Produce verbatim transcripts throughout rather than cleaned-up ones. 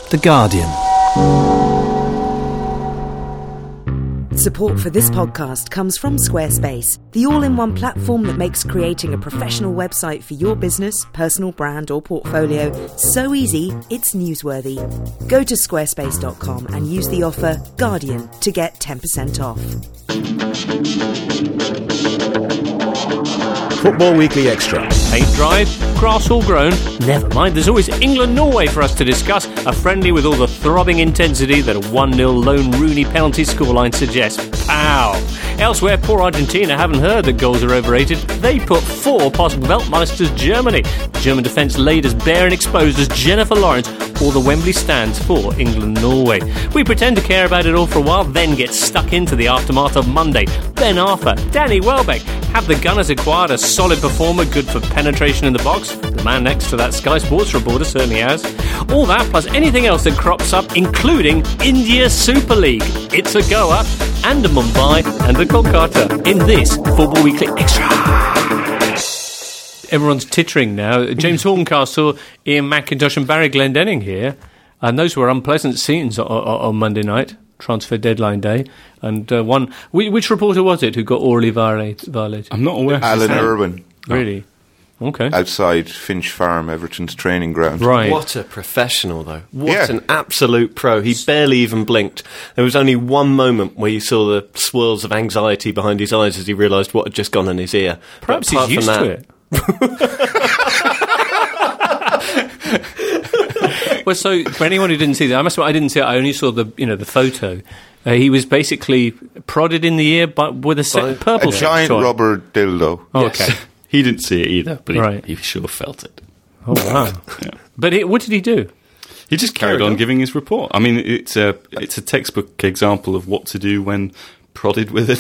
The Guardian. Support for this podcast comes from Squarespace, the all-in-one platform that makes creating a professional website for your business, personal brand or portfolio so easy it's newsworthy. Go to squarespace dot com and use the offer Guardian to get ten percent off. Football Weekly Extra. Paint dried, grass all grown. Never mind, there's always England-Norway for us to discuss. A friendly with all the throbbing intensity that a one nil lone Rooney penalty scoreline suggests. Pow! Elsewhere, poor Argentina haven't heard that goals are overrated. They put four past Weltmeisters Germany. German defence laid as bare and exposed as Jennifer Lawrence, or the Wembley stands for England-Norway. We pretend to care about it all for a while, then get stuck into the aftermath of Monday. Ben Arthur, Danny Welbeck. Have the Gunners acquired a solid performer good for penetration in the box? The man next to that Sky Sports reporter certainly has. All that plus anything else that crops up, including India Super League. It's a goer, and a Mumbai, and a Kolkata in this Football Weekly Extra. Everyone's tittering now. James Horncastle, Ian McIntosh and Barry Glendenning here. And those were unpleasant scenes on, on Monday night, transfer deadline day. And uh, one... Which reporter was it who got orally violated? violated? I'm not aware. Alan Irwin. Really? Okay. Outside Finch Farm, Everton's training ground. Right. What a professional, though. What Yeah. an absolute pro. He barely even blinked. There was only one moment where you saw the swirls of anxiety behind his eyes as he realised what had just gone in his ear. Perhaps But he's apart used from to it. Well, so for anyone who didn't see that, I must admit I didn't see it. I only saw the you know the photo. Uh, he was basically prodded in the ear, but with a set, purple A giant toy. rubber dildo. Oh, Yes. okay. He didn't see it either, but he, Right. he sure felt it. Oh wow! Yeah. But it, what did he do? He just carried Carried on on. giving his report. I mean, it's a it's a textbook example of what to do when prodded with a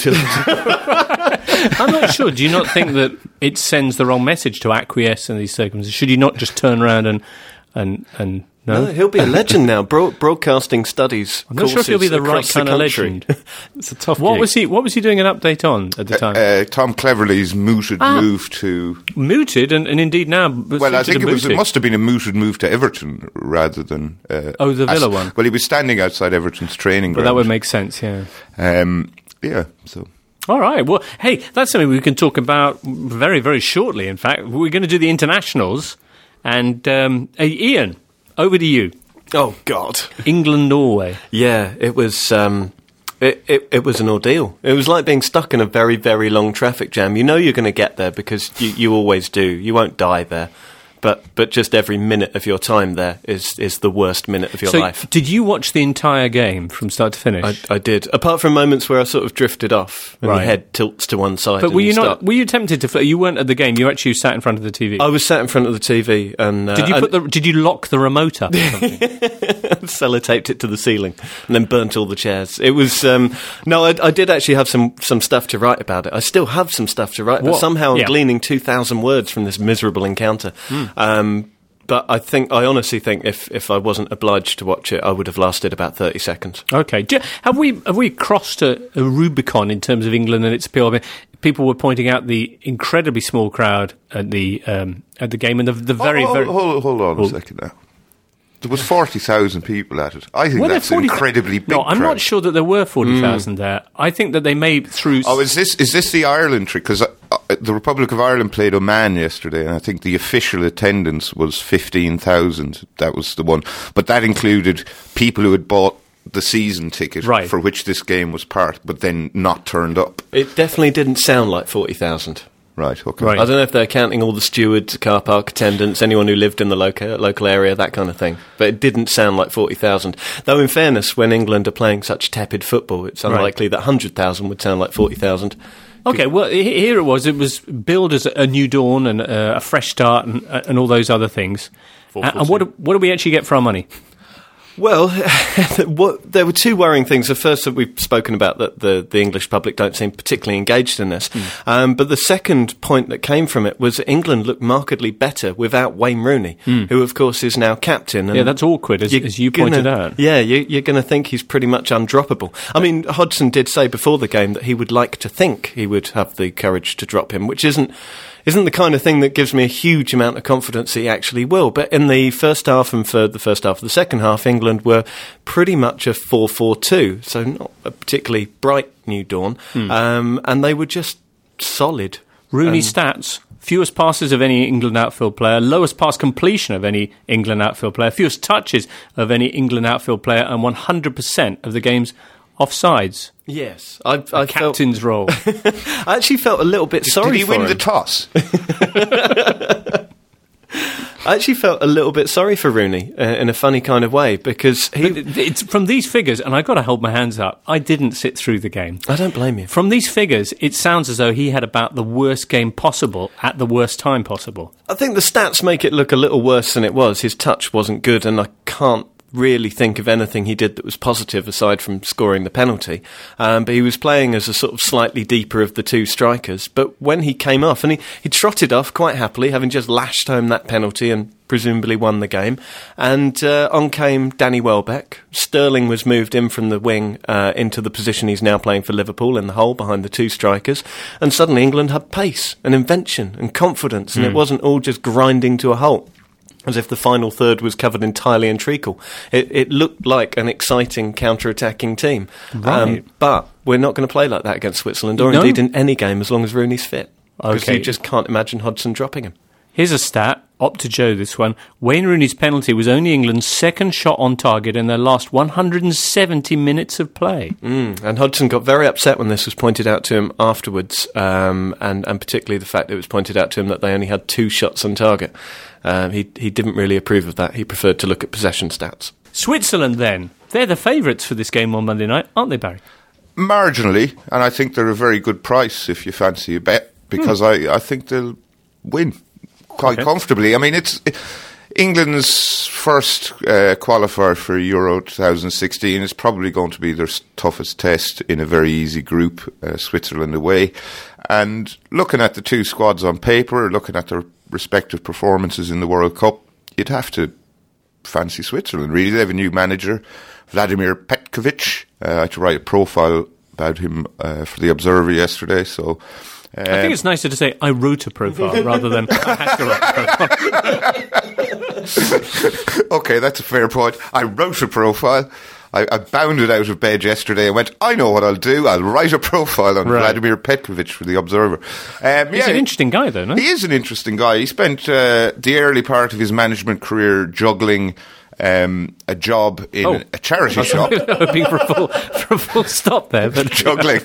dildo. I'm not sure. Do you not think that it sends the wrong message to acquiesce in these circumstances? Should you not just turn around and and and no? No, he'll be a legend now. Bro- broadcasting studies. I'm not sure if he'll be the right courses across kind of country. legend. It's a tough What gig. was he? What was he doing an update on at the time? Uh, Tom Cleverley's mooted Ah. move to... mooted, and, and indeed now. Well, I think it was. It must have been a mooted move to Everton rather than... Uh, Oh, the Villa as- one. Well, he was standing outside Everton's training But ground. that would make sense. Yeah. Um, yeah, so... All right. Well, hey, that's something we can talk about very, very shortly. In fact, we're going to do the internationals, and um, hey, Ian, over to you. Oh, God. England, Norway. Yeah, it was... Um, It, it it was an ordeal. It was like being stuck in a very, very long traffic jam. You know you're going to get there because you, you always do. You won't die there. But but just every minute of your time there is, is the worst minute of your So, life. did you watch the entire game from start to finish? I, I did. Apart from moments where I sort of drifted off and Right. your head tilts to one side. but and were you not? start- Were you tempted to? fl- You weren't at the game. You actually sat in front of the T V. I was sat in front of the T V and... Uh, did you and put the? Did you lock the remote up? Or something? sellotaped it to the ceiling and then burnt all the chairs. It was... Um, no, I, I did actually have some, some stuff to write about it. I still have some stuff to write, but What? somehow I'm Yeah. gleaning two thousand words from this miserable encounter. Um, but I think, I honestly think if, if I wasn't obliged to watch it, I would have lasted about thirty seconds. Okay. Do, have we have we crossed a, a Rubicon in terms of England and its appeal? I mean, people were pointing out the incredibly small crowd at the um, at the game and the, the very oh, very. Hold, hold on Oh. a second now. There was forty thousand people at it. I think Were there that's forty incredibly big No, I'm crowd. not sure that there were forty thousand there. I think that they may through. Oh, is this is this the Ireland trick? Because uh, uh, the Republic of Ireland played Oman yesterday, and I think the official attendance was fifteen thousand. That was the one, but that included people who had bought the season ticket Right. for which this game was part, but then not turned up. It definitely didn't sound like forty thousand. Right. Okay. Right. I don't know if they're counting all the stewards, car park attendants, anyone who lived in the local local area, that kind of thing. But it didn't sound like forty thousand. Though, in fairness, when England are playing such tepid football, it's unlikely that one hundred thousand would sound like forty thousand. Okay, well, he- here it was. It was billed as a new dawn and uh, a fresh start and, uh, and all those other things. Uh, and what do, what do we actually get for our money? Well, what, there were two worrying things. The first that we've spoken about, that the, the English public don't seem particularly engaged in this. Mm. Um, but the second point that came from it was that England looked markedly better without Wayne Rooney, mm. who, of course, is now captain. And yeah, that's awkward, as, as you gonna, pointed out. Yeah, you, you're going to think he's pretty much undroppable. I mean, Hodgson did say before the game that he would like to think he would have the courage to drop him, which isn't... isn't the kind of thing that gives me a huge amount of confidence he actually will. But in the first half and for the first half of the second half, England were pretty much a four four two, so not a particularly bright new dawn, mm. um, and they were just solid. Rooney um, stats: fewest passes of any England outfield player, lowest pass completion of any England outfield player, fewest touches of any England outfield player, and one hundred percent of the game's offsides. Yes, I, I captain's felt, role. I actually felt a little bit sorry for him. Did he win him. the toss? I actually felt a little bit sorry for Rooney uh, in a funny kind of way, because he... But it's from these figures, and I've got to hold my hands up, I didn't sit through the game. I don't blame you. From these figures, it sounds as though he had about the worst game possible at the worst time possible. I think the stats make it look a little worse than it was. His touch wasn't good, and I can't really think of anything he did that was positive aside from scoring the penalty. Um, but he was playing as a sort of slightly deeper of the two strikers. But when he came off, and he, he trotted off quite happily, having just lashed home that penalty and presumably won the game. And uh, on came Danny Welbeck. Sterling was moved in from the wing uh, into the position he's now playing for Liverpool, in the hole behind the two strikers. And suddenly England had pace and invention and confidence, and mm. it wasn't all just grinding to a halt, as if the final third was covered entirely in treacle. It, it looked like an exciting counter-attacking team. Right. Um, but we're not going to play like that against Switzerland, or no. indeed in any game, as long as Rooney's fit. Because Okay. you just can't imagine Hodgson dropping him. Here's a stat, up to Joe this one. Wayne Rooney's penalty was only England's second shot on target in their last one hundred seventy minutes of play. Mm, and Hodgson got very upset when this was pointed out to him afterwards, um, and, and particularly the fact that it was pointed out to him that they only had two shots on target. Um, he, he didn't really approve of that. He preferred to look at possession stats. Switzerland, then. They're the favourites for this game on Monday night, aren't they, Barry? Marginally, and I think they're a very good price if you fancy a bet, because mm. I, I think they'll win quite okay. comfortably. I mean, it's it, England's first uh, qualifier for Euro twenty sixteen is probably going to be their toughest test in a very easy group, uh, Switzerland away. And looking at the two squads on paper, looking at their respective performances in the World Cup, you'd have to fancy Switzerland, really. They have a new manager, Vladimir Petkovic. Uh, I had to write a profile about him uh, for The Observer yesterday, so... Um, I think it's nicer to say I wrote a profile rather than I had to write a profile. Okay, that's a fair point. I wrote a profile. I, I bounded out of bed yesterday and went, I know what I'll do. I'll write a profile on right. Vladimir Petkovic for The Observer. Um, He's yeah, an interesting guy, though, no? He is an interesting guy. He spent uh, the early part of his management career juggling Um, a job in oh. a charity shop. Hoping for a full, for a full stop there, but juggling,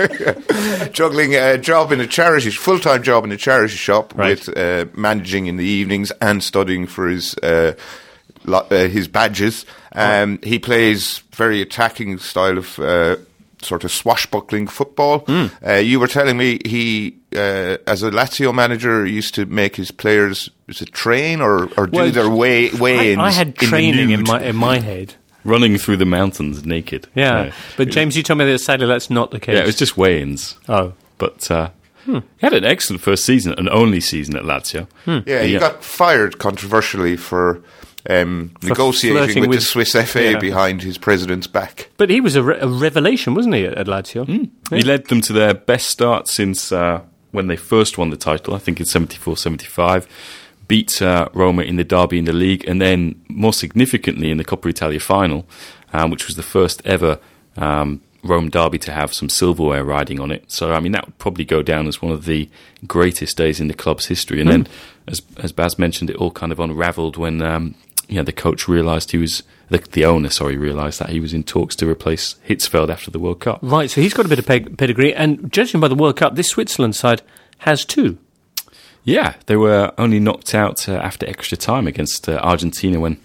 juggling a job in a charity, full-time job in a charity shop, right. with uh, managing in the evenings and studying for his uh, lo- uh, his badges. Um, oh. He plays very attacking style of uh, sort of swashbuckling football. Mm. Uh, you were telling me he, uh, as a Lazio manager, used to make his players is it train or, or do well, their way way-ins. I, I had training in, in my in my head, running through the mountains naked. Yeah, yeah. But James, you told me that sadly that's not the case. Yeah, it was just weigh-ins. Oh, but uh, hmm. he had an excellent first season, an only season at Lazio. Hmm. Yeah, he yeah. got fired controversially for. Um, for negotiating with, with the Swiss F A yeah. behind his president's back. But he was a, re- a revelation, wasn't he, at, at Lazio? Mm. Yeah. He led them to their best start since uh, when they first won the title, I think in seventy-four seventy-five, beat uh, Roma in the derby in the league, and then, more significantly, in the Coppa Italia final, um, which was the first ever um, Rome derby to have some silverware riding on it. So, I mean, that would probably go down as one of the greatest days in the club's history. And mm. then, as, as Baz mentioned, it all kind of unravelled when... Um, Yeah, the coach realised he was, the, the owner, sorry, realised that he was in talks to replace Hitzfeld after the World Cup. Right, so he's got a bit of peg- pedigree, and judging by the World Cup, this Switzerland side has two. Yeah, they were only knocked out uh, after extra time against uh, Argentina when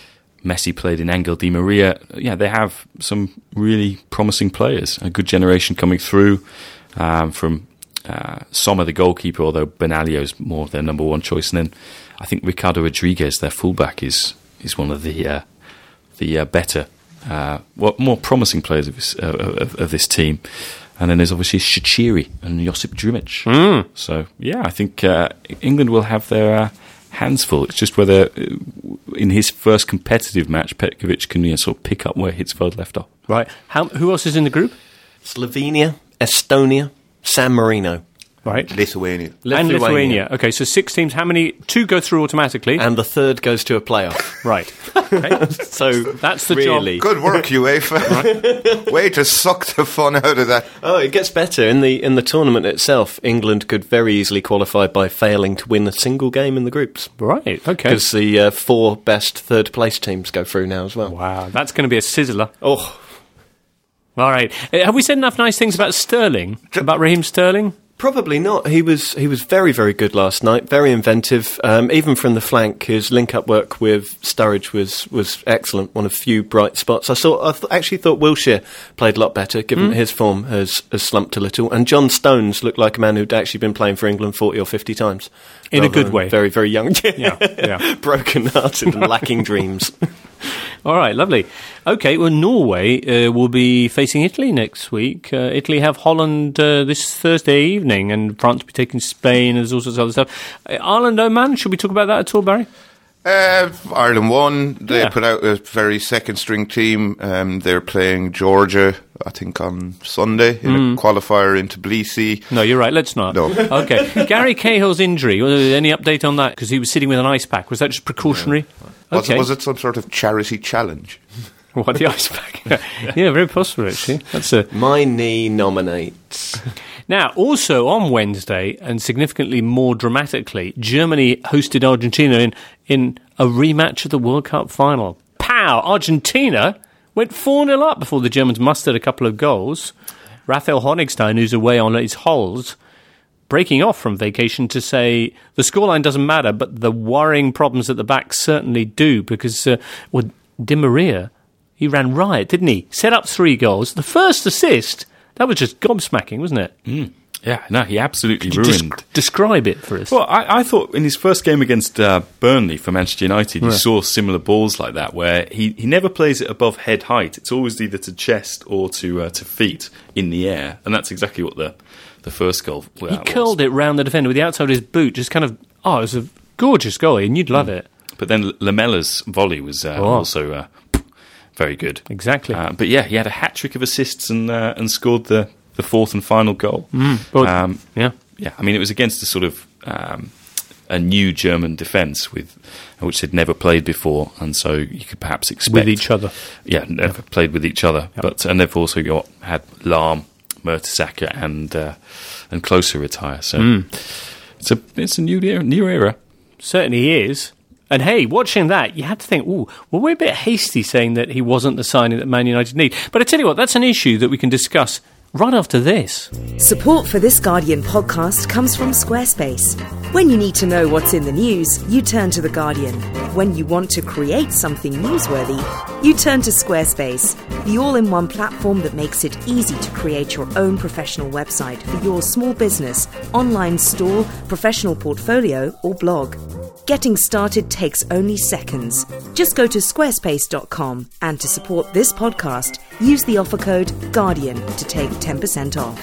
Messi played in Angel Di Maria. Yeah, they have some really promising players, a good generation coming through um, from uh, Sommer, the goalkeeper, although Benaglio's more their number one choice, and then I think Ricardo Rodriguez, their fullback, is is one of the uh, the uh, better, uh, well, more promising players of this, uh, of, of this team. And then there's obviously Shaqiri and Josip Drmic. Mm. So yeah, I think uh, England will have their uh, hands full. It's just whether uh, in his first competitive match, Petkovic can you know, sort of pick up where Hitzfeld left off. Right. How, who else is in the group? Slovenia, Estonia, San Marino. Right. Lithuania. And Lithuania. Lithuania. Okay, so six teams. How many? Two go through automatically. And the third goes to a playoff. Right. Okay. So That's the really, job. Good work, UEFA. Way to suck the fun out of that. Oh, it gets better. In the in the tournament itself, England could very easily qualify by failing to win a single game in the groups. Right, okay. Because the uh, four best third place teams go through now as well. Wow, that's going to be a sizzler. Oh, All right. Uh, have we said enough nice things about Sterling? About Raheem Sterling? probably not. He was he was very, very good last night, very inventive. Um, even from the flank, his link-up work with Sturridge was, was excellent, one of few bright spots. I, saw, I th- actually thought Wilshere played a lot better, given mm. his form has, has slumped a little. And John Stones looked like a man who'd actually been playing for England forty or fifty times. In a good way. Very, very young. yeah, yeah. Broken-hearted and lacking dreams. All right, lovely. Okay, well, Norway uh, will be facing Italy next week. Uh, Italy have Holland uh, this Thursday evening, and France will be taking Spain, and there's all sorts of other stuff. Uh, Ireland, Oman, should we talk about that at all, Barry? Uh, Ireland won. They Yeah. put out a very second-string team. Um, they're playing Georgia, I think, on Sunday in Mm. a qualifier in Tbilisi. No, you're right, let's not. No. Okay. Gary Cahill's injury, was there any update on that? Because he was sitting with an ice pack. Was that just precautionary? Was, Okay. was it some sort of charity challenge? What, the ice pack? Yeah, very possible, actually. That's a... My knee nominates. Now, also on Wednesday, and significantly more dramatically, Germany hosted Argentina in, in a rematch of the World Cup final. Pow! Argentina went four nil up before the Germans mustered a couple of goals. Raphael Honigstein, who's away on his holes, breaking off from vacation to say the scoreline doesn't matter, but the worrying problems at the back certainly do, because, uh, well, Di Maria, he ran riot, didn't he? Set up three goals. The first assist, that was just gobsmacking, wasn't it? Mm. Yeah, no, he absolutely Could you ruined. desc- describe it for us. Well, I, I thought in his first game against uh, Burnley for Manchester United, you Yeah. saw similar balls like that, where he, he never plays it above head height. It's always either to chest or to uh, to feet in the air, and that's exactly what the the first goal uh, He was. curled it round the defender with the outside of his boot, just kind of, oh, it was a gorgeous goal, and you'd love it. But then Lamella's volley was uh, Oh. also uh, very good. Exactly. Uh, but yeah, he had a hat trick of assists and uh, and scored the, the fourth and final goal. Well, Um, yeah. Yeah, I mean, it was against a sort of um, a new German defence with which they'd never played before, and so you could perhaps expect With each other. Yeah, never played with each other, Yep. but and they've also got had Lahm, Mertesacker, and uh, and Klose retire. So Hmm. it's a it's a new era, new era. Certainly is. And hey, watching that, you had to think, ooh, well, we're a bit hasty saying that he wasn't the signing that Man United need. But I tell you what, that's an issue that we can discuss right after this. Support for this Guardian podcast comes from Squarespace. When you need to know what's in the news, you turn to The Guardian. When you want to create something newsworthy, you turn to Squarespace, the all-in-one platform that makes it easy to create your own professional website for your small business, online store, professional portfolio, or blog. Getting started takes only seconds. Just go to squarespace dot com, and to support this podcast, use the offer code GUARDIAN to take ten percent off.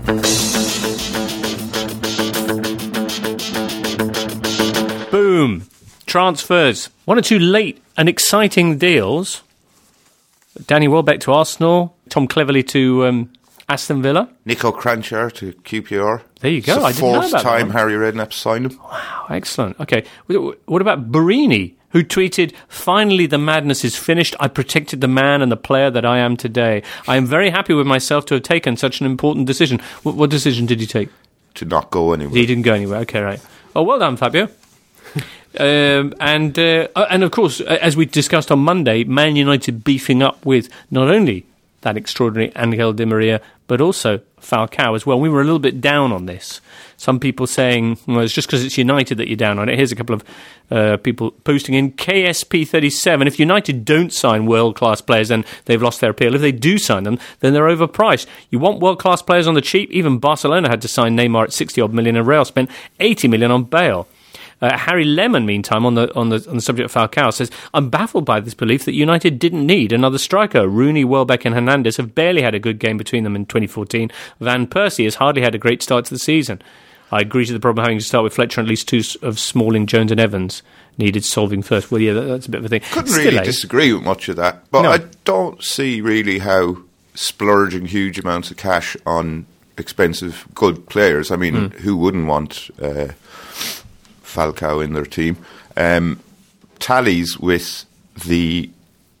Boom. Transfers. One or two late and exciting deals. Danny Welbeck to Arsenal. Tom Cleverley to um, Aston Villa. Nico Kranjčar to Q P R. There you go. It's the I didn't know fourth about that time one. Harry Redknapp signed him. Oh, excellent. Okay. What about Barini, who tweeted, "Finally the madness is finished. I protected the man and the player that I am today. I am very happy with myself to have taken such an important decision." What, what decision did you take? To not go anywhere. He didn't go anywhere. Okay, right. Oh, well done, Fabio. um, and uh, and of course, as we discussed on Monday, Man United beefing up with not only that extraordinary Angel Di Maria, but also Falcao as well. We were a little bit down on this. Some people saying, well, it's just because it's United that you're down on it. Here's a couple of uh, people posting in. K S P thirty-seven, if United don't sign world-class players, then they've lost their appeal. If they do sign them, then they're overpriced. You want world-class players on the cheap? Even Barcelona had to sign Neymar at sixty-odd million, and Real spent eighty million on Bale. Uh, Harry Lemon, meantime, on the on the on the subject of Falcao, says, "I'm baffled by this belief that United didn't need another striker. Rooney, Welbeck, and Hernandez have barely had a good game between them in twenty fourteen. Van Persie has hardly had a great start to the season. I agree to the problem having to start with Fletcher and at least two of Smalling, Jones, and Evans needed solving first." Well, yeah, that, that's a bit of a thing. Couldn't Still, really eh? disagree with much of that. But No. I don't see really how splurging huge amounts of cash on expensive, good players. I mean, mm. who wouldn't want uh, Falcao in their team? Um, tallies with the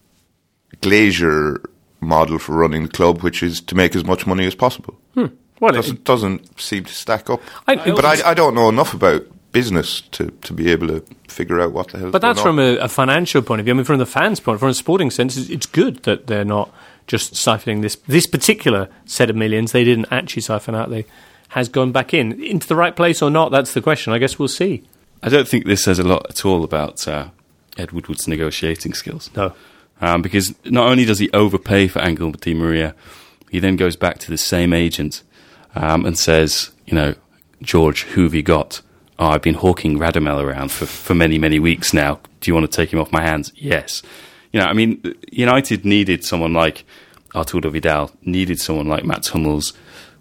Glazer model for running the club, which is to make as much money as possible. Hmm. Well, doesn't, it doesn't seem to stack up. I, but I, I don't know enough about business to, to be able to figure out what the hell. But that's going from on. a, a financial point of view. I mean, from the fans' point, from a sporting sense, it's, it's good that they're not just siphoning this this particular set of millions. They didn't actually siphon out. They has gone back in into the right place or not. That's the question. I guess we'll see. I don't think this says a lot at all about uh, Ed Woodward's negotiating skills. No. Um, because not only does he overpay for Angel Di Maria, he then goes back to the same agent um, and says, you know, George, who have you got? Oh, I've been hawking Radamel around for, for many, many weeks now. Do you want to take him off my hands? Yes. You know, I mean, United needed someone like Arturo Vidal, needed someone like Mats Hummels.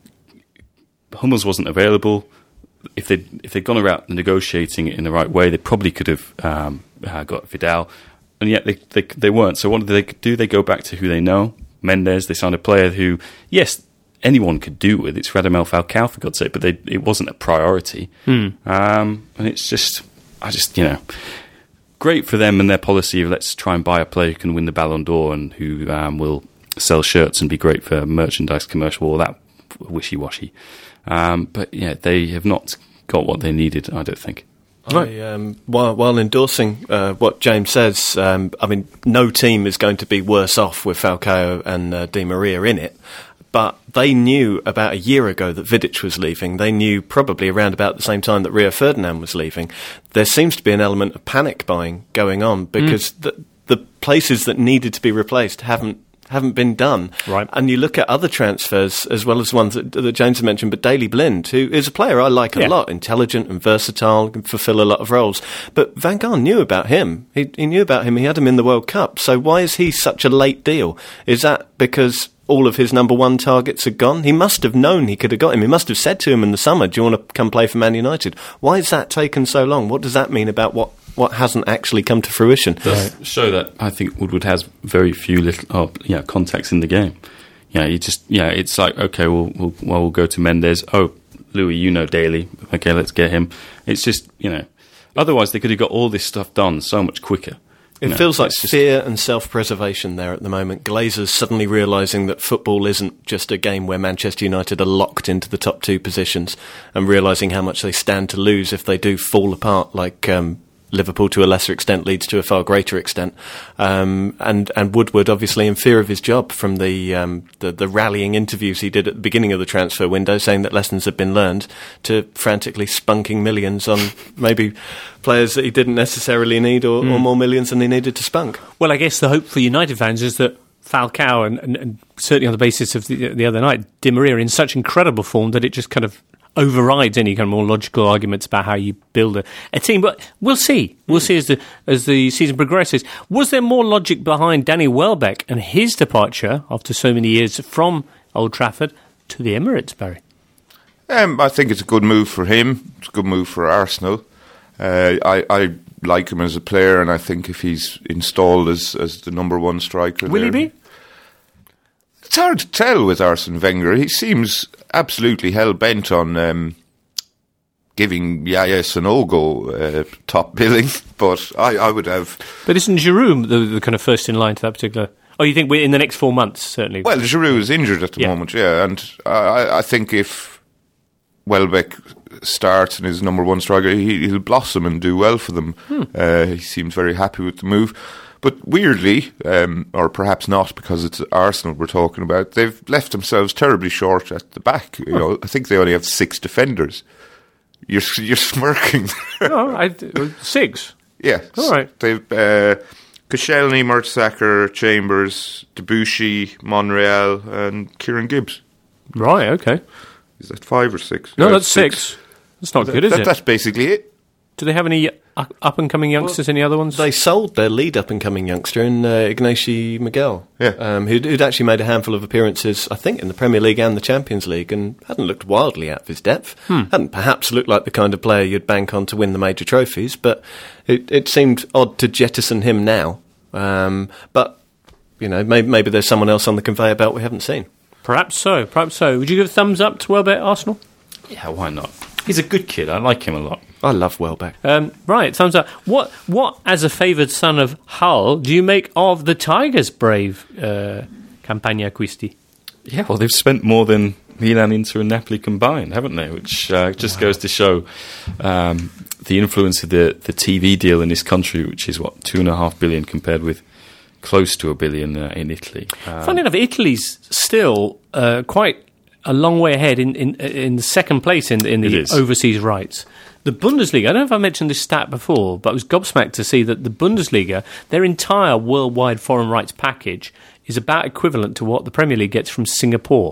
Hummels wasn't available. If they'd, if they'd gone about negotiating it in the right way, they probably could have um, uh, got Vidal. And yet they, they they weren't. So what did they do? They go back to who they know. Mendes, they signed a player who, yes, anyone could do with. It's Radamel Falcao, for God's sake, but they, it wasn't a priority. Hmm. Um, and it's just, I just, you know, great for them and their policy of let's try and buy a player who can win the Ballon d'Or and who um, will sell shirts and be great for merchandise commercial, all that wishy-washy. Um, but yeah, they have not got what they needed, I don't think. I, um, while, while endorsing uh, what James says, um, I mean, no team is going to be worse off with Falcao and uh, Di Maria in it. But they knew about a year ago that Vidic was leaving. They knew probably around about the same time that Rio Ferdinand was leaving. There seems to be an element of panic buying going on because mm. the, the places that needed to be replaced haven't haven't been done. Right. And you look at other transfers as well as ones that, that James mentioned, but Daley Blind, who is a player I like a yeah. lot, intelligent and versatile, can fulfil a lot of roles. But Van Gaal knew about him. He, he knew about him. He had him in the World Cup. So why is he such a late deal? Is that because all of his number one targets are gone? He must have known he could have got him. He must have said to him in the summer, do you want to come play for Man United? Why has that taken so long? What does that mean about what what hasn't actually come to fruition? It does right. show that I think Woodward has very few little oh, yeah, contacts in the game. Yeah, you just yeah, it's like okay, we'll we'll, well, we'll go to Mendes. Oh, Louis, you know Daley. Okay, let's get him. It's just you know, otherwise they could have got all this stuff done so much quicker. It No, feels like just fear and self-preservation there at the moment. Glazers suddenly realising that football isn't just a game where Manchester United are locked into the top two positions and realising how much they stand to lose if they do fall apart like um, Liverpool to a lesser extent leads to a far greater extent. Um, and, and Woodward obviously in fear of his job from the, um, the the rallying interviews he did at the beginning of the transfer window saying that lessons had been learned to frantically spunking millions on maybe players that he didn't necessarily need or, mm. or more millions than he needed to spunk. Well, I guess the hope for United fans is that Falcao, and, and, and certainly on the basis of the, the other night, Di Maria are in such incredible form that it just kind of overrides any kind of more logical arguments about how you build a, a team. But we'll see. We'll see as the as the season progresses. Was there more logic behind Danny Welbeck and his departure after so many years from Old Trafford to the Emirates, Barry? Um, I think it's a good move for him. It's a good move for Arsenal. Uh, I, I like him as a player, and I think if he's installed as, as the number one striker... Will there, he be? It's hard to tell with Arsene Wenger. He seems absolutely hell-bent on um, giving Yaya Sanogo uh, top billing, but I, I would have... But isn't Giroud the, the kind of first in line to that particular... Oh, you think we're in the next four months, certainly? Well, Giroud is injured at the yeah. moment, yeah, and I, I think if Welbeck starts and is number one striker, he, he'll blossom and do well for them. Hmm. Uh, he seems very happy with the move. But weirdly, um, or perhaps not because it's Arsenal we're talking about, they've left themselves terribly short at the back. You oh. know, I think they only have six defenders. You're you're smirking. No, I, six. Yeah. All right. They've uh, Koscielny, Mertesacker, Chambers, Debussy, Monreal, and Kieran Gibbs. Right. Okay. Is that five or six? No, uh, that's six. six. That's not that, good, is that, it? That's basically it. Do they have any up and coming youngsters? Well, any other ones? They sold their lead up and coming youngster in uh, Ignacy Miguel, yeah. um, who'd, who'd actually made a handful of appearances, I think, in the Premier League and the Champions League, and hadn't looked wildly out of his depth. Hmm. Hadn't perhaps looked like the kind of player you'd bank on to win the major trophies, but it, it seemed odd to jettison him now. Um, but you know, maybe, maybe there's someone else on the conveyor belt we haven't seen. Perhaps so, perhaps so. Would you give a thumbs up to Welbeck Arsenal? Yeah, why not? He's a good kid. I like him a lot. I love Welbeck. Um, right, thumbs up. What, what, as a favoured son of Hull, do you make of the Tigers' brave uh, Campagna Acquisti? Yeah, well, they've spent more than Milan, Inter and Napoli combined, haven't they? Which uh, just wow. goes to show um, the influence of the, the T V deal in this country, which is, what, two and a half billion compared with close to a billion uh, in Italy. Um, Funny enough, Italy's still uh, quite a long way ahead in, in, in the second place in, in the overseas rights. The Bundesliga, I don't know if I mentioned this stat before, but I was gobsmacked to see that the Bundesliga, their entire worldwide foreign rights package, is about equivalent to what the Premier League gets from Singapore.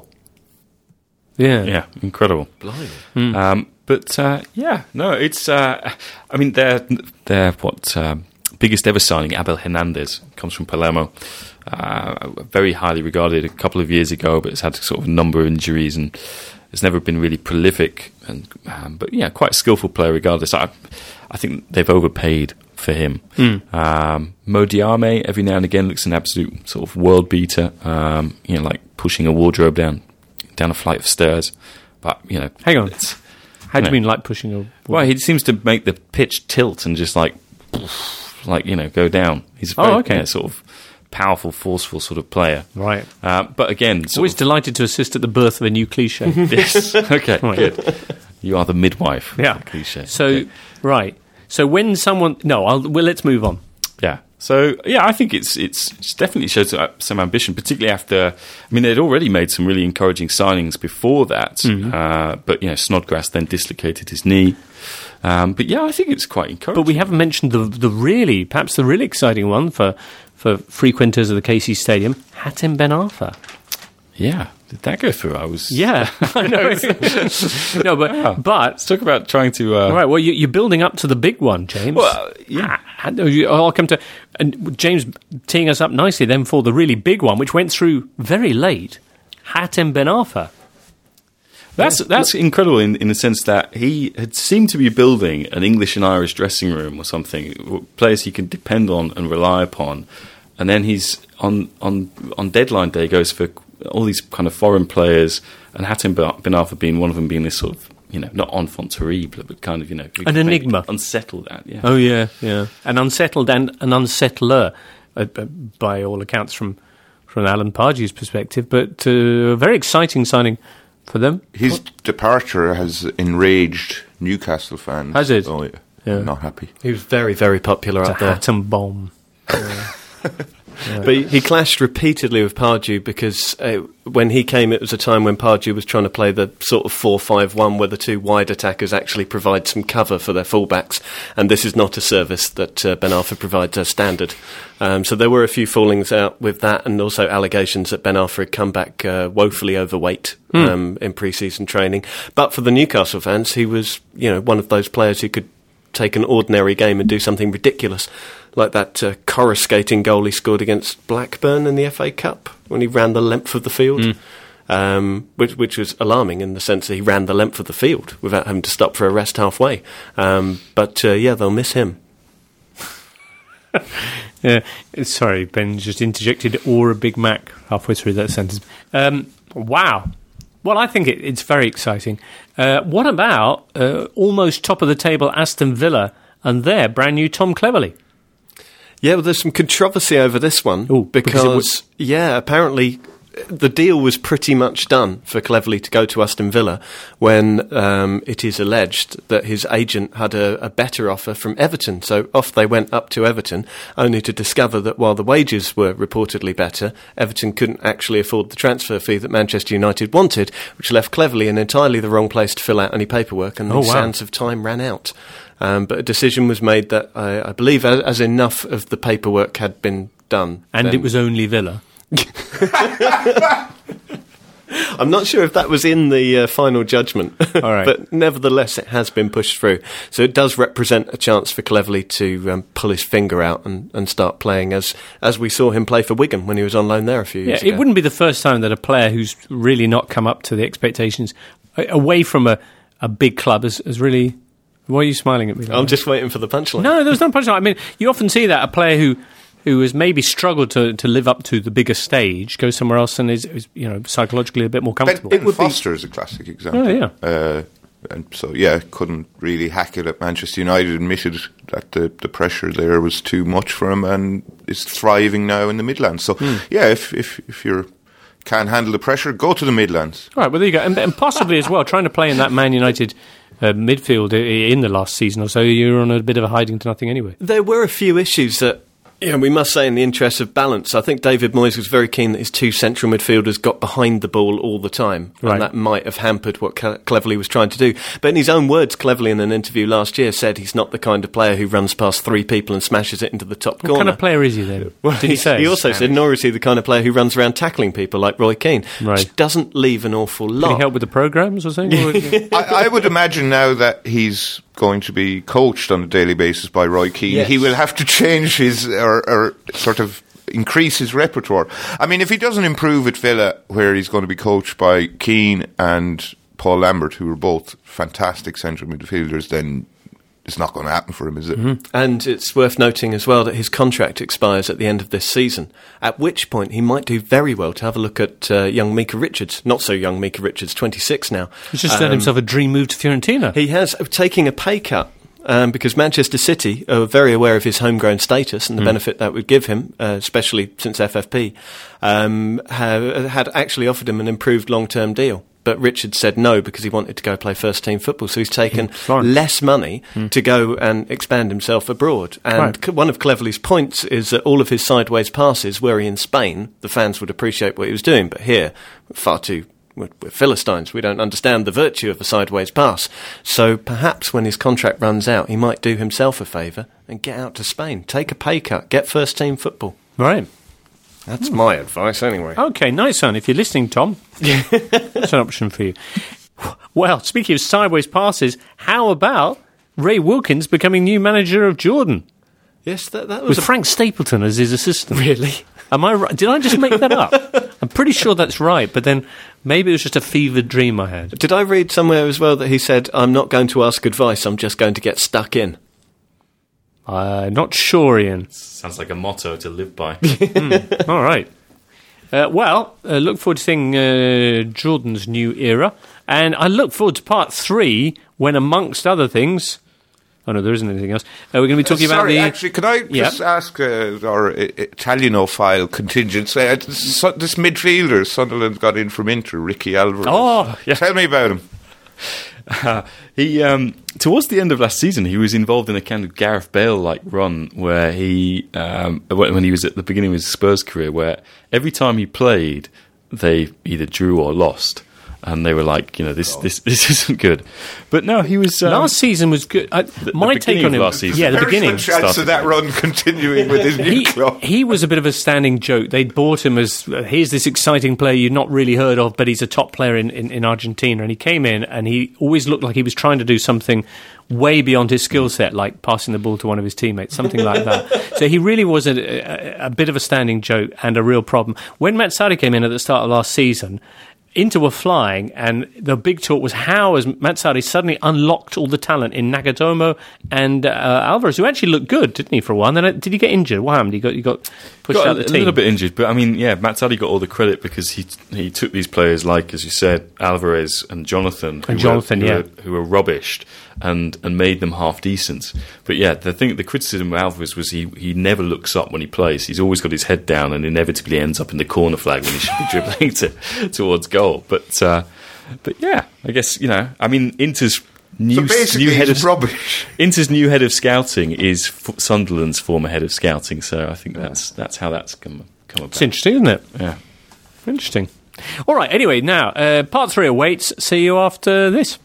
Yeah. Yeah, incredible. Blimey. Mm. Um, but, uh, yeah, no, it's... Uh, I mean, they're, they're what... Um, biggest ever signing, Abel Hernandez, comes from Palermo. Uh, very highly regarded a couple of years ago, but has had sort of a number of injuries and has never been really prolific. And um, but yeah, quite a skillful player regardless. I, I think they've overpaid for him. Mm. Um, Mo Diame, every now and again, looks an absolute sort of world beater. Um, you know, like pushing a wardrobe down down a flight of stairs. But you know, hang on, how do you, you know, mean like pushing a? Wardrobe? Well, he seems to make the pitch tilt and just like. Like, you know, go down. He's a very, oh, okay. you know, sort of powerful, forceful sort of player. Right. Uh, but again... Always of, delighted to assist at the birth of a new cliche. Yes. Okay, right. Good. You are the midwife. Yeah. Cliche. So, okay. Right. So when someone... No, I'll, well, let's move on. Yeah. So, yeah, I think it's it's, it's definitely shows some ambition, particularly after... I mean, they'd already made some really encouraging signings before that. Mm-hmm. Uh, but, you know, Snodgrass then dislocated his knee. Um, but yeah, I think it's quite encouraging. But we haven't mentioned the the really, perhaps the really exciting one for, for frequenters of the K C Stadium, Hatem Ben Arfa. Yeah, did that go through? I was... Yeah, I know. no, but... Wow. but Let's talk about trying to... Uh, all right, well, you, you're building up to the big one, James. Well, yeah. Ah, I'll come to... And James teeing us up nicely then for the really big one, which went through very late, Hatem Ben Arfa. That's that's incredible in, in the sense that he had seemed to be building an English and Irish dressing room or something, players he can depend on and rely upon, and then he's on on on deadline day goes for all these kind of foreign players, and Hatem Ben Arfa being one of them, being this sort of, you know, not enfant terrible, but kind of, you know, an enigma, unsettled at, yeah. Oh yeah, yeah, an unsettled and an unsettler, uh, by all accounts from from Alan Pardew's perspective, but uh, a very exciting signing for them. His what? departure has enraged Newcastle fans. Has it? Oh, yeah. Yeah. Not happy. He was very, very popular it's up a there. Hatem bomb. Yeah. Yeah. But he, he clashed repeatedly with Pardew because uh, when he came, it was a time when Pardew was trying to play the sort of four five one where the two wide attackers actually provide some cover for their fullbacks, and this is not a service that uh, Ben Arfa provides as standard. Um, so there were a few fallings out with that, and also allegations that Ben Arfa had come back uh, woefully overweight mm. um, in pre-season training. But for the Newcastle fans, he was, you know, one of those players who could take an ordinary game and do something ridiculous, like that uh, coruscating goal he scored against Blackburn in the F A Cup when he ran the length of the field, mm. um, which, which was alarming in the sense that he ran the length of the field without having to stop for a rest halfway. Um, but uh, yeah, they'll miss him. Yeah, sorry, Ben just interjected or a Big Mac halfway through that sentence. Um, wow. Well, I think it, it's very exciting. Uh, what about uh, almost top of the table Aston Villa and their brand new Tom Cleverley? Yeah, well, there's some controversy over this one. Ooh, because, because was- yeah, apparently the deal was pretty much done for Cleverley to go to Aston Villa when um, it is alleged that his agent had a, a better offer from Everton. So off they went up to Everton, only to discover that while the wages were reportedly better, Everton couldn't actually afford the transfer fee that Manchester United wanted, which left Cleverley in entirely the wrong place to fill out any paperwork, and oh, the wow. sands of time ran out. Um, but a decision was made that I, I believe as, as enough of the paperwork had been done. And then, it was only Villa. I'm not sure if that was in the uh, final judgment, All right. but nevertheless it has been pushed through. So it does represent a chance for Cleverley to um, pull his finger out and, and start playing as as we saw him play for Wigan when he was on loan there a few years yeah, ago. It wouldn't be the first time that a player who's really not come up to the expectations away from a, a big club has, has really... Why are you smiling at me? Like I'm that? just waiting for the punchline. No, there's no punchline. I mean, you often see that, a player who... who has maybe struggled to, to live up to the bigger stage go somewhere else and is, is you know psychologically a bit more comfortable. Ben, ben Foster be... is a classic example. Oh, yeah. Uh, and so, yeah, couldn't really hack it at Manchester United, admitted that the, the pressure there was too much for him and is thriving now in the Midlands. So, mm. yeah, if, if, if you're can't handle the pressure, go to the Midlands. All right, well, there you go. And, and possibly as well, trying to play in that Man United uh, midfield in the last season or so, you're on a bit of a hiding to nothing anyway. There were a few issues that, yeah, we must say in the interest of balance, I think David Moyes was very keen that his two central midfielders got behind the ball all the time, right. and that might have hampered what Cleverley was trying to do. But in his own words, Cleverley in an interview last year said he's not the kind of player who runs past three people and smashes it into the top what corner. What kind of player is he then? Well, did he say? He also said, nor is he the kind of player who runs around tackling people like Roy Keane, right. which doesn't leave an awful lot. Can he help with the programmes or something? I, I would imagine now that he's going to be coached on a daily basis by Roy Keane, yes. he will have to change his or, or sort of increase his repertoire. I mean, if he doesn't improve at Villa, where he's going to be coached by Keane and Paul Lambert, who are both fantastic central midfielders, then it's not going to happen for him, is it? Mm-hmm. And it's worth noting as well that his contract expires at the end of this season, at which point he might do very well to have a look at uh, young Micah Richards. Not so young Micah Richards, twenty-six now. He's just um, done himself a dream move to Fiorentina. He has, taking a pay cut. Um, because Manchester City are very aware of his homegrown status and the mm. benefit that would give him, uh, especially since F F P, um, have, had actually offered him an improved long-term deal. But Richard said no because he wanted to go play first-team football. So he's taken less money mm. to go and expand himself abroad. And right. one of Cleverley's points is that all of his sideways passes, were he in Spain, the fans would appreciate what he was doing. But here, far too... We're Philistines. We don't understand the virtue of a sideways pass. So perhaps when his contract runs out, he might do himself a favour and get out to Spain. Take a pay cut. Get first-team football. Right. That's hmm. my advice anyway. OK, nice one. If you're listening, Tom, that's an option for you. Well, speaking of sideways passes, how about Ray Wilkins becoming new manager of Jordan? Yes, that, that was... With a... Frank Stapleton as his assistant. Really? Am I right? Did I just make that up? I'm pretty sure that's right, but then maybe it was just a fevered dream I had. Did I read somewhere as well that he said, I'm not going to ask advice, I'm just going to get stuck in? I'm uh, not sure, Ian. Sounds like a motto to live by. mm, all right. Uh, well, uh, look forward to seeing uh, Jordan's new era, and I look forward to part three when, amongst other things... Oh, no, there isn't anything else. Uh, we're going to be talking uh, sorry, about the... actually, can I just yep. ask uh, our uh, Italianophile contingent, uh, this, this midfielder Sunderland got in from Inter, Ricky Alvarez. Oh, yeah. Tell me about him. Uh, he um, towards the end of last season, he was involved in a kind of Gareth Bale-like run where he, um, when he was at the beginning of his Spurs career, where every time he played, they either drew or lost. And they were like, you know, this, this, this isn't good. But no, he was... Um, last season was good. I, the, my the take on him... last season. Yeah, the There's beginning. There's a chance of that run continuing with his new he, club. He was a bit of a standing joke. They'd bought him as, uh, here's this exciting player you've not really heard of, but he's a top player in, in, in Argentina. And he came in and he always looked like he was trying to do something way beyond his skill set, like passing the ball to one of his teammates, something like that. So he really was a, a, a bit of a standing joke and a real problem. When Matt Sarri came in at the start of last season... Inter were flying, and the big talk was how has Matt Sarri suddenly unlocked all the talent in Nagatomo and uh, Alvarez, who actually looked good, didn't he, for a while? And then uh, did he get injured? What happened? He got, he got pushed got out of the a, team? A little bit injured, but I mean, yeah, Matt Sarri got all the credit because he he took these players like, as you said, Alvarez and Jonathan, who and Jonathan, were, yeah, who were, who were rubbished, and, and made them half decent. But yeah, the thing, the criticism of Alvarez was he he never looks up when he plays. He's always got his head down, and inevitably ends up in the corner flag when he should be dribbling to, towards goal. But uh, but yeah, I guess, you know, I mean, Inter's new, so new head of rubbish. Inter's new head of scouting is F- Sunderland's former head of scouting. So I think that's that's how that's come come about. It's interesting, isn't it? Yeah, interesting. All right. Anyway, now uh, part three awaits. See you after this.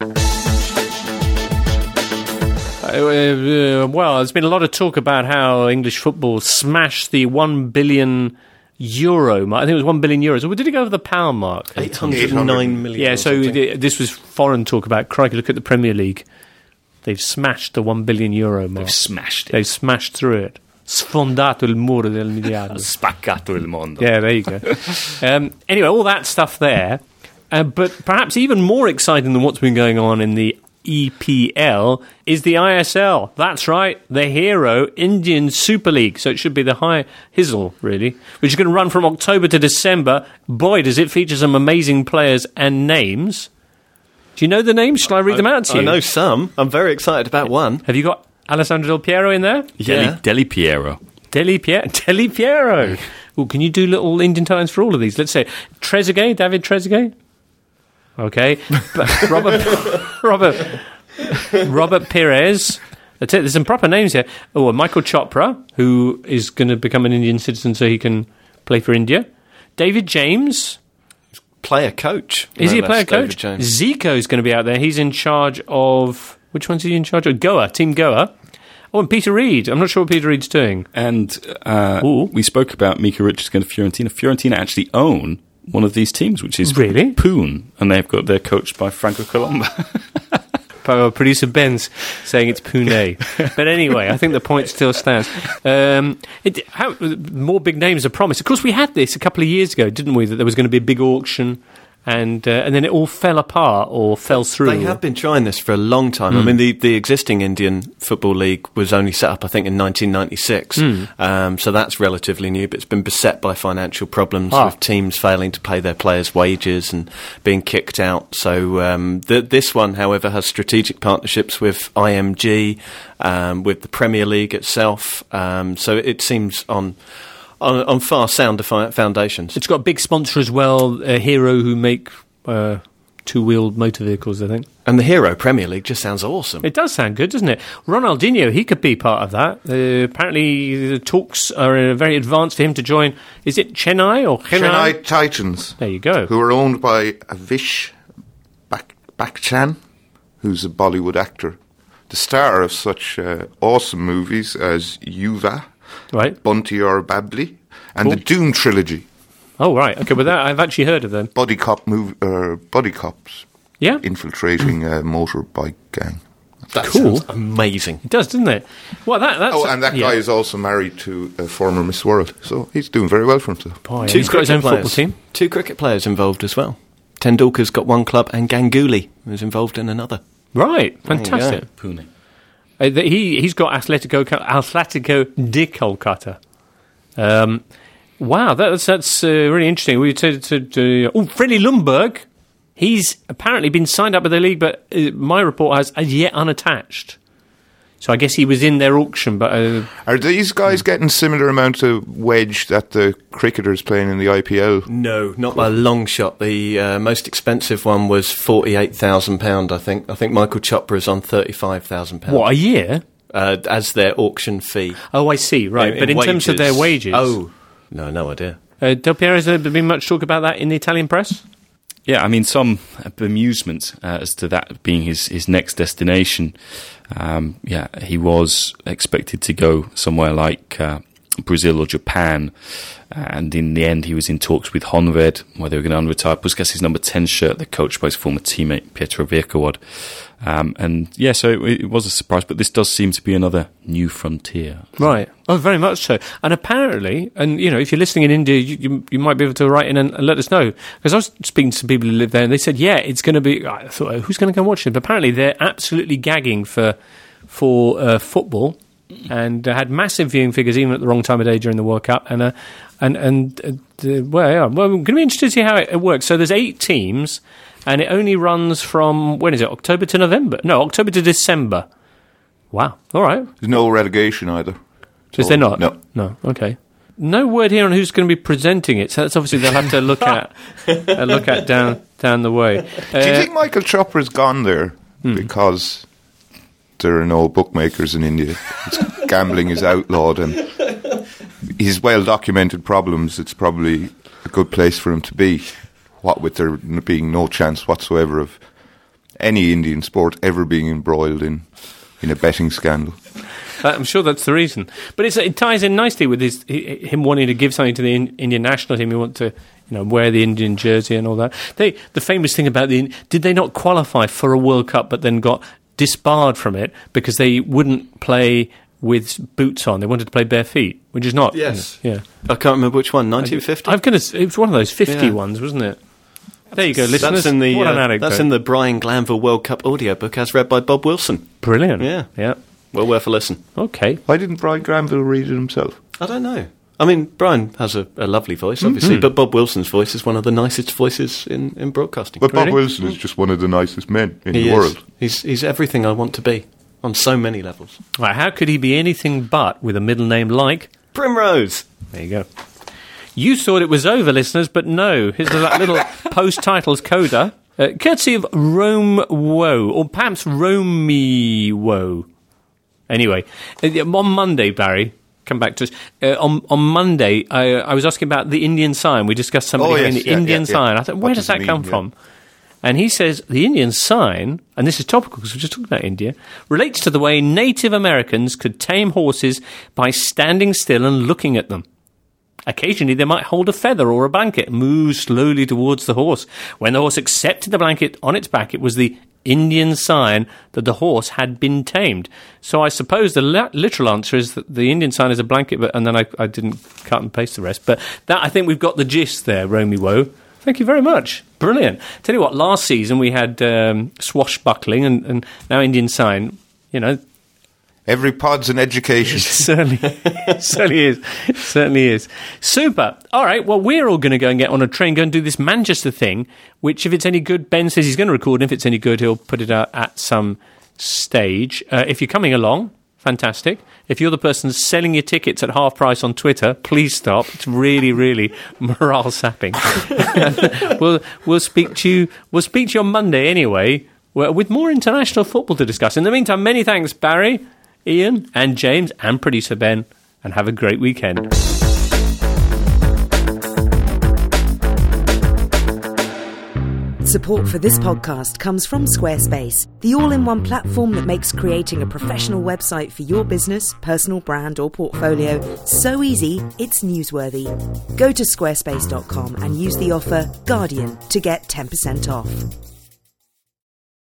Uh, well, there's been a lot of talk about how English football smashed the one billion euro mark. I think it was one billion euros. Or did it go over the pound mark? eight hundred nine million. Yeah, so the, this was foreign talk about, crikey, look at the Premier League. They've smashed the one billion euro mark. They've smashed it. They've smashed through it. Sfondato il muro del miliardo. Spaccato il mondo. Yeah, there you go. um, anyway, all that stuff there. Uh, but perhaps even more exciting than what's been going on in the E P L is the I S L. That's right, the Hero Indian Super League. So it should be the High Hizzle, really, which is going to run from October to December. Boy, does it feature some amazing players and names. Do you know the names? Shall I read them out to you? I know some. I'm very excited about one. Have you got Alessandro Del Piero in there? Yeah. Deli, Deli Piero. Deli Piero. Deli Piero. Ooh, can you do little Indian times for all of these? Let's say Trezeguet, David Trezeguet. Okay. But Robert, Robert, Robert Perez. That's it. There's some proper names here. Oh, Michael Chopra, who is going to become an Indian citizen so he can play for India. David James. Player coach. Is no he a less, player David coach? James. Zico is going to be out there. He's in charge of... Which one's he in charge of? Goa, Team Goa. Oh, and Peter Reid. I'm not sure what Peter Reid's doing. And uh, we spoke about Mika Richards going to Fiorentina. Fiorentina actually own one of these teams, which is really? Poon, and they've got they're coached by Franco Colombo. Producer Ben's saying it's Pune. But anyway, I think the point still stands. Um, it, how, more big names are promised. Of course, we had this a couple of years ago, didn't we, that there was going to be a big auction, and uh, and then it all fell apart or fell through. They have been trying this for a long time. Mm. I mean, the, the existing Indian Football League was only set up, I think, in nineteen ninety-six. Mm. Um, so that's relatively new, but it's been beset by financial problems ah. with teams failing to pay their players' wages and being kicked out. So um, the, this one, however, has strategic partnerships with I M G, um, with the Premier League itself. Um, so it seems on... On, on far sounder foundations. It's got a big sponsor as well, a Hero, who make uh, two-wheeled motor vehicles, I think. And the Hero Premier League just sounds awesome. It does sound good, doesn't it? Ronaldinho, he could be part of that. Uh, apparently the talks are uh, very advanced for him to join. Is it Chennai or Chennai? Chennai Titans. There you go. Who are owned by Avish Bak- Bachchan, who's a Bollywood actor. The star of such uh, awesome movies as Yuva, right, Bunty or Babli, and cool. the Doom trilogy. Oh, right. Okay, well, that, I've actually heard of them. Buddy cop move, uh, buddy cops. Yeah. Infiltrating a motorbike gang. That cool. sounds amazing. It does, doesn't it? Well, that that's oh, and that yeah. guy is also married to a former Miss World, so he's doing very well for himself. Boy, Two he's got his own players. football team. Two cricket players involved as well. Tendulkar's got one club, and Ganguly is involved in another. Right, fantastic. Pune. Uh, the, he, he's got Atletico, Atletico de Kolkata. Um, wow, that, that's, that's uh, really interesting. We to, to, to, oh, Freddie Ljungberg. He's apparently been signed up with the league, but uh, my report has as yet unattached. So I guess he was in their auction, but... Uh, Are these guys getting similar amount of wedge that the cricketers playing in the I P L? No, not by a long shot. The uh, most expensive one was forty-eight thousand pounds, I think. I think Michael Chopra is on thirty-five thousand pounds. What, a year? Uh, as their auction fee. Oh, I see, right. In, but in in terms of their wages... Oh, no, no idea. Uh, Del Piero, has there been much talk about that in the Italian press? Yeah, I mean, some bemusement uh, as to that being his, his next destination. Um, yeah, he was expected to go somewhere like uh, Brazil or Japan, and in the end he was in talks with Honved, where they were going to unretire Puskas' number ten shirt, the coach by his former teammate Pietro Virkawad. Um, and yeah, so it, it was a surprise, but this does seem to be another new frontier. Right. Oh, very much so. And apparently, and you know, if you're listening in India, you, you, you might be able to write in and, and let us know. Because I was speaking to some people who live there, and they said, yeah, it's going to be... I thought, who's going to go and watch it? But apparently they're absolutely gagging for for uh, football, and uh, had massive viewing figures even at the wrong time of day during the World Cup. And, uh, and, and uh, well, yeah, well, I'm going to be interested to see how it, it works. So there's eight teams... And it only runs from, when is it, October to November? No, October to December. Wow. All right. There's no relegation either. Is there not? No. No, okay. No word here on who's going to be presenting it, so that's obviously they'll have to look at uh, look at down down the way. Uh, Do you think Michael Chopra's gone there hmm. because there are no bookmakers in India? It's, gambling is outlawed, and his well-documented problems, it's probably a good place for him to be. What with there being no chance whatsoever of any Indian sport ever being embroiled in, in a betting scandal. I'm sure that's the reason. But it's, it ties in nicely with his, him wanting to give something to the in, Indian national team. He want to, you know, wear the Indian jersey and all that. They, the famous thing about the... Did they not qualify for a World Cup but then got disbarred from it because they wouldn't play with boots on? They wanted to play bare feet, which is not... Yes. You know, yeah. I can't remember which one, nineteen fifty? I've got a, it was one of those fifty yeah. ones, wasn't it? There you go, listeners. That's in the, what an uh, anecdote. that's in the Brian Glanville World Cup audiobook as read by Bob Wilson. Brilliant. Yeah. Yeah. Well worth a listen. Okay. Why didn't Brian Granville read it himself? I don't know. I mean, Brian has a, a lovely voice, obviously, Mm-hmm. but Bob Wilson's voice is one of the nicest voices in, in broadcasting. But Bob Really? Wilson is just one of the nicest men in he the is. world. He's, he's everything I want to be on so many levels. Right, how could he be anything but with a middle name like... Primrose! There you go. You thought it was over, listeners, but no. Here's that little post-titles coda, uh, courtesy of Rome Woe, or perhaps Romey Woe. Anyway, uh, on Monday, Barry, come back to us. Uh, on on Monday, I, I was asking about the Indian sign. We discussed somebody Oh, having yes, the yeah, Indian yeah, yeah. sign. I thought, What where does does that it come mean, from? And he says the Indian sign, and this is topical because we're just talking about India, relates to the way Native Americans could tame horses by standing still and looking at them. Occasionally, they might hold a feather or a blanket and move slowly towards the horse. When the horse accepted the blanket on its back, it was the Indian sign that the horse had been tamed. So I suppose the li- literal answer is that the Indian sign is a blanket, but and then I, I didn't cut and paste the rest. But that I think we've got the gist there, Romy Woe. Thank you very much. Brilliant. Tell you what, last season we had um, swashbuckling and, and now Indian sign. You know, Every pod's an education. certainly, certainly is. Certainly is. Super. All right. Well, we're all going to go and get on a train, go and do this Manchester thing, which, if it's any good, Ben says he's going to record, and if it's any good, he'll put it out at some stage. Uh, if you're coming along, fantastic. If you're the person selling your tickets at half price on Twitter, please stop. It's really, really morale sapping. we'll we'll speak to you. We'll speak to you on Monday anyway, with more international football to discuss. In the meantime, many thanks, Barry, Ian, and James, and producer Ben, and have a great weekend. Support for this podcast comes from Squarespace, the all-in-one platform that makes creating a professional website for your business, personal brand or portfolio so easy it's newsworthy. Go to squarespace dot com and use the offer Guardian to get ten percent off.